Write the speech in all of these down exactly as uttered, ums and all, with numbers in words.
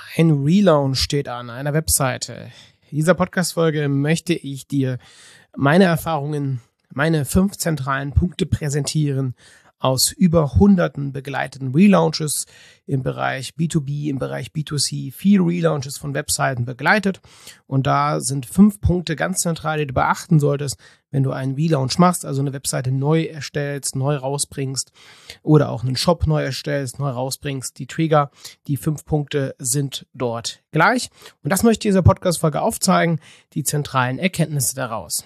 Ein Relaunch steht an einer Webseite. In dieser Podcast-Folge möchte ich dir meine Erfahrungen, meine fünf zentralen Punkte präsentieren aus über hunderten begleiteten Relaunches im Bereich B zwei B, im Bereich B zwei C, viele Relaunches von Webseiten begleitet. Und da sind fünf Punkte ganz zentral, die du beachten solltest, wenn du einen Relaunch machst, also eine Webseite neu erstellst, neu rausbringst oder auch einen Shop neu erstellst, neu rausbringst. Die Trigger, die fünf Punkte sind dort gleich. Und das möchte ich in dieser Podcast-Folge aufzeigen, die zentralen Erkenntnisse daraus.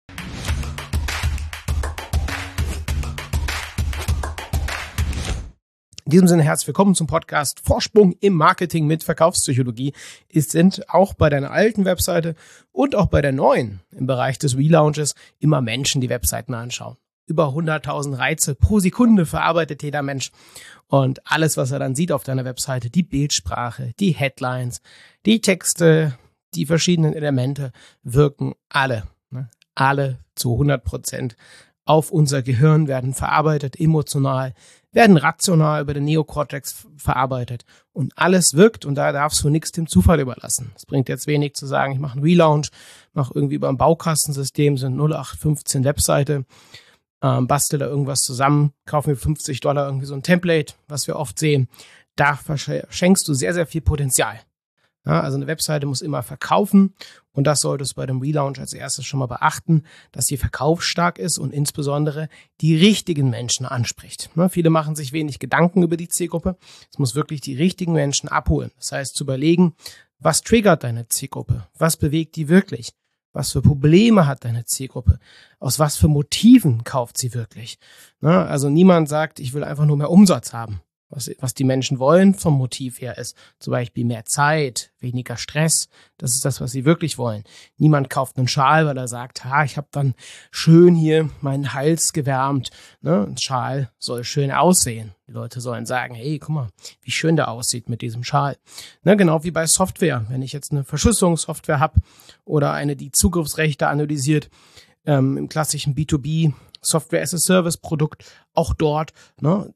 In diesem Sinne herzlich willkommen zum Podcast Vorsprung im Marketing mit Verkaufspsychologie. Es sind auch bei deiner alten Webseite und auch bei der neuen im Bereich des Relaunches immer Menschen, die Webseiten anschauen. Über hunderttausend Reize pro Sekunde verarbeitet jeder Mensch. Und alles, was er dann sieht auf deiner Webseite, die Bildsprache, die Headlines, die Texte, die verschiedenen Elemente, wirken alle, ne? alle zu hundert Prozent auf unser Gehirn, werden verarbeitet, emotional, werden rational über den Neokortex verarbeitet und alles wirkt und da darfst du nichts dem Zufall überlassen. Es bringt jetzt wenig zu sagen, ich mache einen Relaunch, mache irgendwie über ein Baukastensystem, so eine null acht fünfzehn Webseite, ähm, bastel da irgendwas zusammen, kaufe mir fünfzig Dollar irgendwie so ein Template, was wir oft sehen. Da verschenkst du sehr, sehr viel Potenzial. Ja, also eine Webseite muss immer verkaufen und das solltest du bei dem Relaunch als erstes schon mal beachten, dass sie verkaufsstark ist und insbesondere die richtigen Menschen anspricht. Ne, viele machen sich wenig Gedanken über die Zielgruppe. Es muss wirklich die richtigen Menschen abholen. Das heißt, zu überlegen, was triggert deine Zielgruppe? Was bewegt die wirklich? Was für Probleme hat deine Zielgruppe? Aus was für Motiven kauft sie wirklich? Ne, also niemand sagt, ich will einfach nur mehr Umsatz haben. Was, was die Menschen wollen vom Motiv her ist zum Beispiel mehr Zeit, weniger Stress. Das ist das, was sie wirklich wollen. Niemand kauft einen Schal, weil er sagt, ha, ich habe dann schön hier meinen Hals gewärmt. Ne? Ein Schal soll schön aussehen. Die Leute sollen sagen, hey, guck mal, wie schön der aussieht mit diesem Schal. Ne? Genau wie bei Software. Wenn ich jetzt eine Verschlüsselungssoftware habe oder eine, die Zugriffsrechte analysiert, ähm, im klassischen B zwei B, Software-as-a-Service-Produkt, auch dort, ne?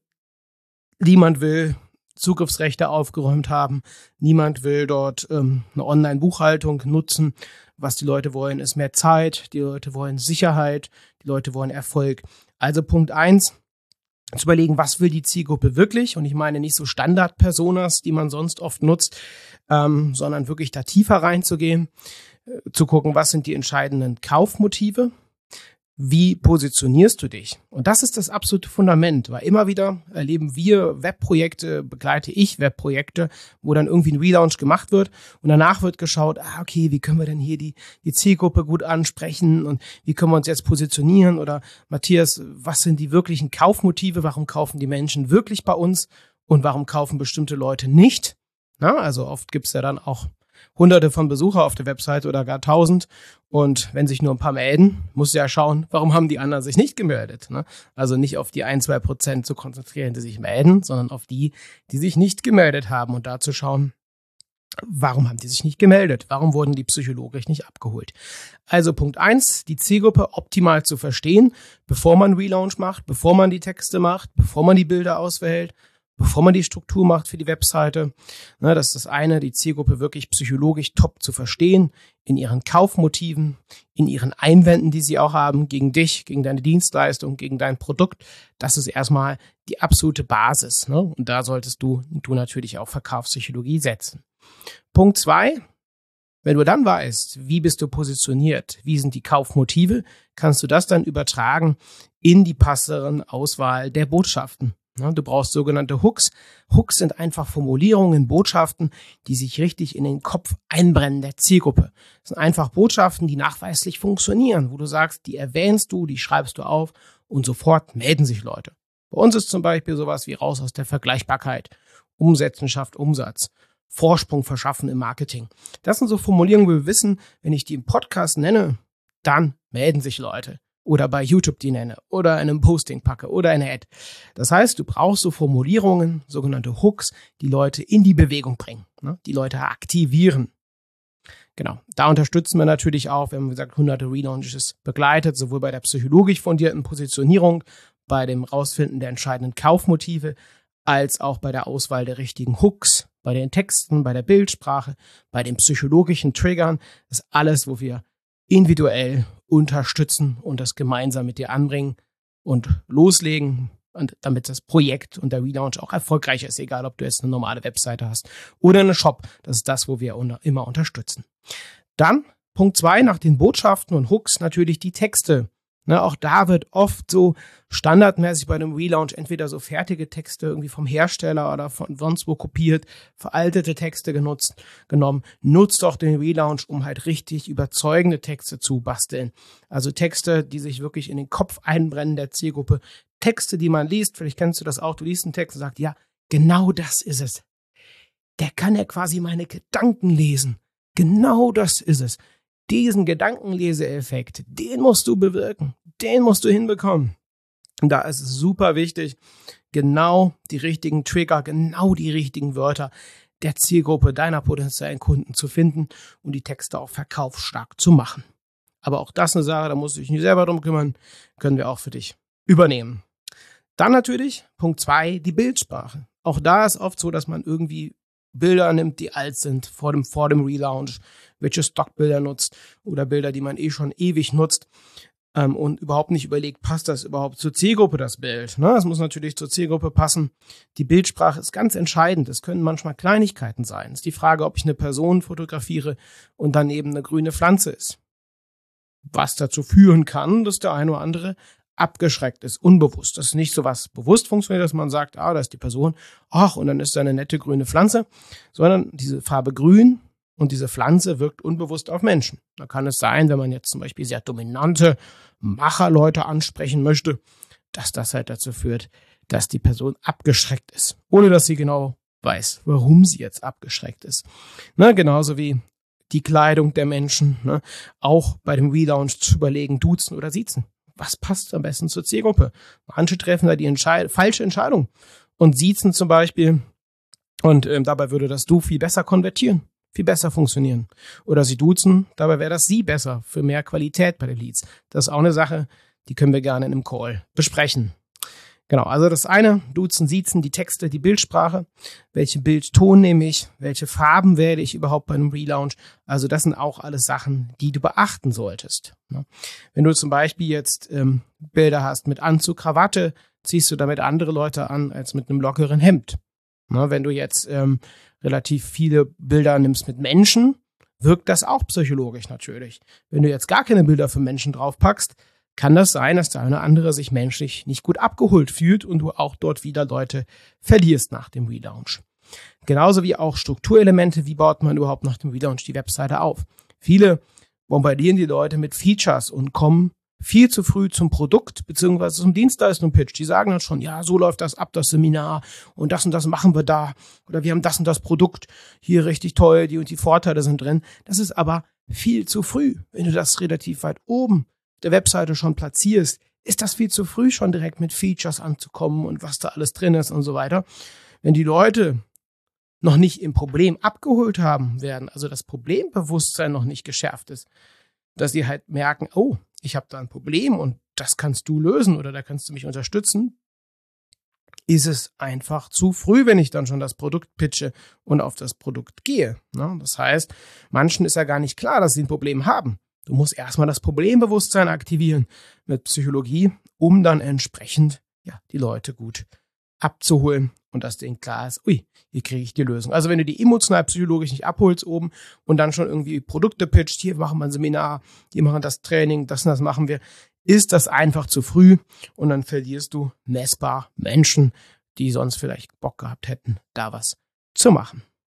Niemand will Zugriffsrechte aufgeräumt haben. Niemand will dort ähm, eine Online-Buchhaltung nutzen. Was die Leute wollen, ist mehr Zeit. Die Leute wollen Sicherheit. Die Leute wollen Erfolg. Also Punkt eins, zu überlegen, was will die Zielgruppe wirklich? Und ich meine nicht so Standard-Personas, die man sonst oft nutzt, ähm, sondern wirklich da tiefer reinzugehen, äh, zu gucken, was sind die entscheidenden Kaufmotive? Wie positionierst du dich? Und das ist das absolute Fundament, weil immer wieder erleben wir Webprojekte, begleite ich Webprojekte, wo dann irgendwie ein Relaunch gemacht wird und danach wird geschaut, ah, okay, wie können wir denn hier die, die Zielgruppe gut ansprechen und wie können wir uns jetzt positionieren? Oder Matthias, was sind die wirklichen Kaufmotive? Warum kaufen die Menschen wirklich bei uns und warum kaufen bestimmte Leute nicht? Na, also oft gibt's ja dann auch Hunderte von Besucher auf der Webseite oder gar tausend. Und wenn sich nur ein paar melden, musst du ja schauen, warum haben die anderen sich nicht gemeldet. Ne? Also nicht auf die ein, zwei Prozent zu konzentrieren, die sich melden, sondern auf die, die sich nicht gemeldet haben. Und da zu schauen, warum haben die sich nicht gemeldet? Warum wurden die psychologisch nicht abgeholt? Also Punkt eins, die Zielgruppe optimal zu verstehen, bevor man Relaunch macht, bevor man die Texte macht, bevor man die Bilder auswählt, bevor man die Struktur macht für die Webseite. Ne, das ist das eine, die Zielgruppe wirklich psychologisch top zu verstehen, in ihren Kaufmotiven, in ihren Einwänden, die sie auch haben, gegen dich, gegen deine Dienstleistung, gegen dein Produkt. Das ist erstmal die absolute Basis. Ne? Und da solltest du, du natürlich auch Verkaufspsychologie setzen. Punkt zwei, wenn du dann weißt, wie bist du positioniert, wie sind die Kaufmotive, kannst du das dann übertragen in die passenderen Auswahl der Botschaften. Du brauchst sogenannte Hooks. Hooks sind einfach Formulierungen, Botschaften, die sich richtig in den Kopf einbrennen der Zielgruppe. Das sind einfach Botschaften, die nachweislich funktionieren, wo du sagst, die erwähnst du, die schreibst du auf und sofort melden sich Leute. Bei uns ist zum Beispiel sowas wie raus aus der Vergleichbarkeit, Umsetzen schafft Umsatz, Vorsprung verschaffen im Marketing. Das sind so Formulierungen, wo wir wissen, wenn ich die im Podcast nenne, dann melden sich Leute. Oder bei YouTube die nenne oder in einem Posting packe oder eine Ad. Das heißt, du brauchst so Formulierungen, sogenannte Hooks, die Leute in die Bewegung bringen, ne? Die Leute aktivieren. Genau, da unterstützen wir natürlich auch, wir haben gesagt, hunderte Relaunches begleitet, sowohl bei der psychologisch fundierten Positionierung, bei dem Rausfinden der entscheidenden Kaufmotive, als auch bei der Auswahl der richtigen Hooks, bei den Texten, bei der Bildsprache, bei den psychologischen Triggern. Das ist alles, wo wir individuell unterstützen und das gemeinsam mit dir anbringen und loslegen, und damit das Projekt und der Relaunch auch erfolgreich ist, egal ob du jetzt eine normale Webseite hast oder einen Shop. Das ist das, wo wir unter, immer unterstützen. Dann Punkt zwei, nach den Botschaften und Hooks natürlich die Texte. Ne, auch da wird oft so standardmäßig bei einem Relaunch entweder so fertige Texte irgendwie vom Hersteller oder von sonst wo kopiert, veraltete Texte genutzt, genommen. Nutzt doch den Relaunch, um halt richtig überzeugende Texte zu basteln. Also Texte, die sich wirklich in den Kopf einbrennen der Zielgruppe. Texte, die man liest, vielleicht kennst du das auch, du liest einen Text und sagst, ja, genau das ist es. Der kann ja quasi meine Gedanken lesen. Genau das ist es. Diesen Gedankenleseeffekt, den musst du bewirken, den musst du hinbekommen. Und da ist es super wichtig, genau die richtigen Trigger, genau die richtigen Wörter der Zielgruppe deiner potenziellen Kunden zu finden und die Texte auch verkaufsstark zu machen. Aber auch das eine Sache, da musst du dich nicht selber drum kümmern, können wir auch für dich übernehmen. Dann natürlich, Punkt zwei, die Bildsprache. Auch da ist oft so, dass man irgendwie Bilder nimmt, die alt sind, vor dem, vor dem Relaunch, welche Stockbilder nutzt oder Bilder, die man eh schon ewig nutzt ähm, und überhaupt nicht überlegt, passt das überhaupt zur Zielgruppe, das Bild. Ne? Das muss natürlich zur Zielgruppe passen. Die Bildsprache ist ganz entscheidend. Es können manchmal Kleinigkeiten sein. Es ist die Frage, ob ich eine Person fotografiere und daneben eine grüne Pflanze ist. Was dazu führen kann, dass der eine oder andere abgeschreckt ist, unbewusst. Das ist nicht so was bewusst funktioniert, dass man sagt, ah, da ist die Person, ach, und dann ist da eine nette grüne Pflanze, sondern diese Farbe grün und diese Pflanze wirkt unbewusst auf Menschen. Da kann es sein, wenn man jetzt zum Beispiel sehr dominante Macherleute ansprechen möchte, dass das halt dazu führt, dass die Person abgeschreckt ist, ohne dass sie genau weiß, warum sie jetzt abgeschreckt ist. Ne, genauso wie die Kleidung der Menschen, ne, auch bei dem Relaunch zu überlegen, duzen oder siezen. Was passt am besten zur Zielgruppe? Manche treffen da die Entscheid- falsche Entscheidung und siezen zum Beispiel und ähm, dabei würde das Du viel besser konvertieren, viel besser funktionieren. Oder sie duzen, dabei wäre das Sie besser für mehr Qualität bei den Leads. Das ist auch eine Sache, die können wir gerne in einem Call besprechen. Genau, also das eine, duzen, siezen, die Texte, die Bildsprache, welche Bildton nehme ich, welche Farben wähle ich überhaupt bei einem Relaunch. Also das sind auch alles Sachen, die du beachten solltest. Wenn du zum Beispiel jetzt ähm, Bilder hast mit Anzug, Krawatte, ziehst du damit andere Leute an als mit einem lockeren Hemd. Na, wenn du jetzt ähm, relativ viele Bilder nimmst mit Menschen, wirkt das auch psychologisch natürlich. Wenn du jetzt gar keine Bilder für Menschen draufpackst, kann das sein, dass der eine oder andere sich menschlich nicht gut abgeholt fühlt und du auch dort wieder Leute verlierst nach dem Relaunch. Genauso wie auch Strukturelemente, wie baut man überhaupt nach dem Relaunch die Webseite auf. Viele bombardieren die Leute mit Features und kommen viel zu früh zum Produkt bzw. zum Dienstleistung-Pitch. Die sagen dann schon, ja, so läuft das ab, das Seminar und das und das machen wir da oder wir haben das und das Produkt hier richtig toll, die und die Vorteile sind drin. Das ist aber viel zu früh. Wenn du das relativ weit oben der Webseite schon platzierst, ist das viel zu früh, schon direkt mit Features anzukommen und was da alles drin ist und so weiter. Wenn die Leute noch nicht im Problem abgeholt haben werden, also das Problembewusstsein noch nicht geschärft ist, dass sie halt merken, oh, ich habe da ein Problem und das kannst du lösen oder da kannst du mich unterstützen, ist es einfach zu früh, wenn ich dann schon das Produkt pitche und auf das Produkt gehe. Das heißt, manchen ist ja gar nicht klar, dass sie ein Problem haben. Du musst erstmal das Problembewusstsein aktivieren mit Psychologie, um dann entsprechend ja, die Leute gut abzuholen und dass denen klar ist, ui, hier kriege ich die Lösung. Also wenn du die emotional psychologisch nicht abholst oben und dann schon irgendwie Produkte pitcht, hier machen wir ein Seminar, hier machen das Training, das und das machen wir, ist das einfach zu früh und dann verlierst du messbar Menschen, die sonst vielleicht Bock gehabt hätten, da was zu machen.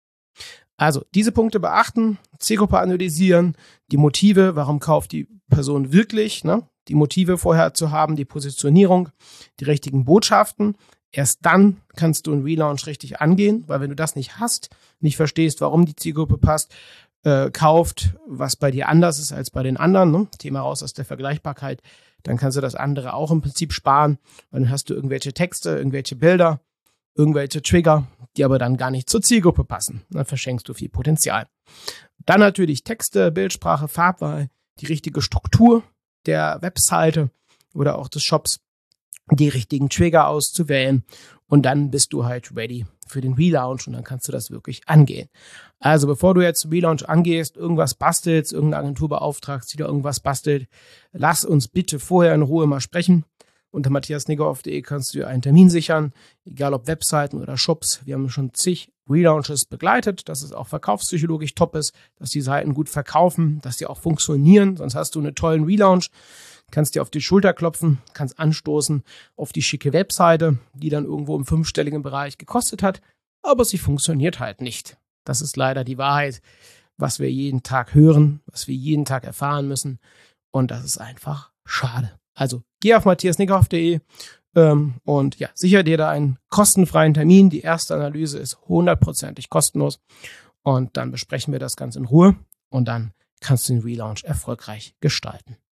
Also diese Punkte beachten, Zielgruppe analysieren, die Motive, warum kauft die Person wirklich, ne? Die Motive vorher zu haben, die Positionierung, die richtigen Botschaften. Erst dann kannst du einen Relaunch richtig angehen, weil wenn du das nicht hast, nicht verstehst, warum die Zielgruppe passt, äh, kauft, was bei dir anders ist als bei den anderen, ne? Thema raus aus der Vergleichbarkeit, dann kannst du das andere auch im Prinzip sparen, weil dann hast du irgendwelche Texte, irgendwelche Bilder, irgendwelche Trigger, die aber dann gar nicht zur Zielgruppe passen. Dann verschenkst du viel Potenzial. Dann natürlich Texte, Bildsprache, Farbwahl, die richtige Struktur der Webseite oder auch des Shops, die richtigen Trigger auszuwählen und dann bist du halt ready für den Relaunch und dann kannst du das wirklich angehen. Also bevor du jetzt Relaunch angehst, irgendwas bastelst, irgendeine Agentur beauftragst, die da irgendwas bastelt, lass uns bitte vorher in Ruhe mal sprechen. Unter matthias niggerhoff punkt de kannst du dir einen Termin sichern, egal ob Webseiten oder Shops. Wir haben schon zig Relaunches begleitet, dass es auch verkaufspsychologisch top ist, dass die Seiten gut verkaufen, dass die auch funktionieren. Sonst hast du einen tollen Relaunch, kannst dir auf die Schulter klopfen, kannst anstoßen auf die schicke Webseite, die dann irgendwo im fünfstelligen Bereich gekostet hat, aber sie funktioniert halt nicht. Das ist leider die Wahrheit, was wir jeden Tag hören, was wir jeden Tag erfahren müssen und das ist einfach schade. Also geh auf matthias niggerhoff punkt de ähm, und ja, sicher dir da einen kostenfreien Termin. Die erste Analyse ist hundertprozentig kostenlos und dann besprechen wir das Ganze in Ruhe und dann kannst du den Relaunch erfolgreich gestalten.